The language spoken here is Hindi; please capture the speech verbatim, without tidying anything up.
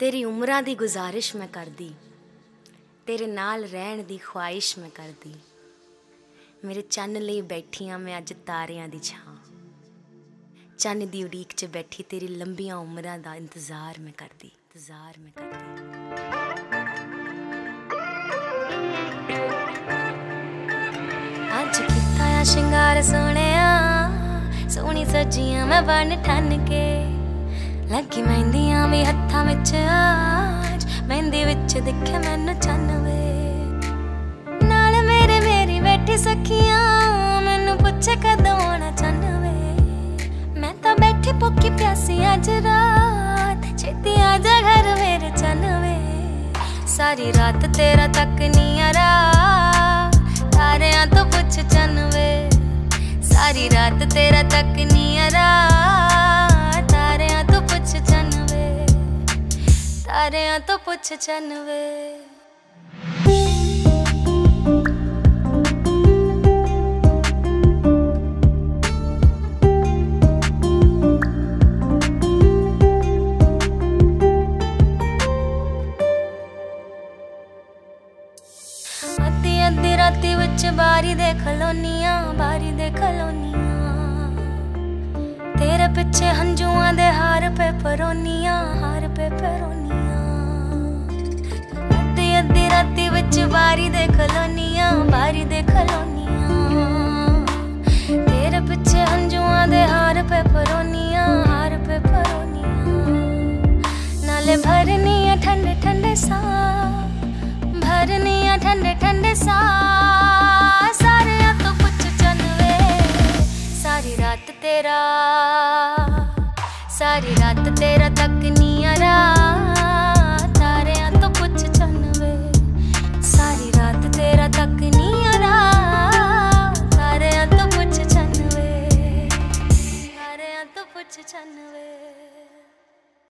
तेरी उम्रां दी गुजारिश मैं करदी, तेरे नाल रहन दी ख्वाहिश मैं करदी। मेरे चन्न लई बैठियां मैं अज तारियां दी छां, चन्न दी उड़ीक च बैठी तेरी लंबियां उमरां दा इंतजार मैं करदी, इंतजार मैं करदी। अज कीता आ शिंगार सोहणिया, सोहनी सजियां मैं बन ठन के, लगी मेहंदियां भी हत्थां विच आज, मेहंदी विच दिखे मैनू चन्न वे। नाल मेरे मेरी बैठी सखियां, मैनू पुछे कदों आना चन्न वे। मैं तां बैठी भुखी प्यासी अज रात, छेती आजा घर मेरे चन्न वे। सारी रात तेरा तकनिया रात, तारियां तो पुछ चन्न वे। सारी रात तेरा तकनिया रात, तारियां तो पुछ चन्न वे, तारियां तो पुछ चन्न वे। अद्धी अद्धी राती विच बारी दे खलोनियां, बारी दे खलोनियां, तेरे पिछे हंजुआं दे हार पे परोनियां, हार पे परोनियां। अद्धी अद्धी राती विच बारी दे खलोनियां, बारी दे खलोनियां, तेरे पिछे हंजुआं दे हार पे परोनियां, हार पे परोनियां। नाले भरनियां ठंडे ठंडे सा, भरनियां ठंडे ठंडे सा, सारियां तो पुछ चन्न वे। सारी रात तेरा, सारी रात तेरा तकनिया रात।